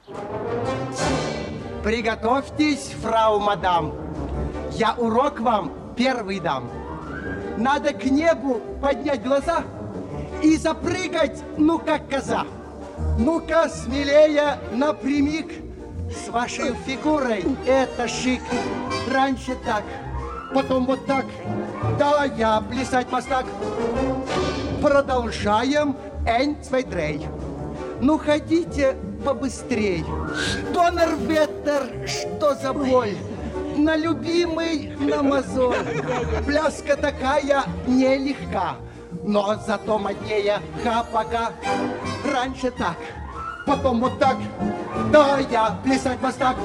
Приготовьтесь, фрау мадам. Я урок вам первый дам. Надо к небу поднять глаза и запрыгать, ну, как коза. Ну-ка, смелее, напрямик. С вашей фигурой это шик. Раньше так, потом вот так. Да, я плясать мастак. Продолжаем. 1, 2, 3. Ну, ходите побыстрей. Донор-ветер, что за боль? На любимый, на мозоль. Пляска такая нелегка, но зато моднее ха-пока. Раньше так, потом вот так. Да, я плясать мастак.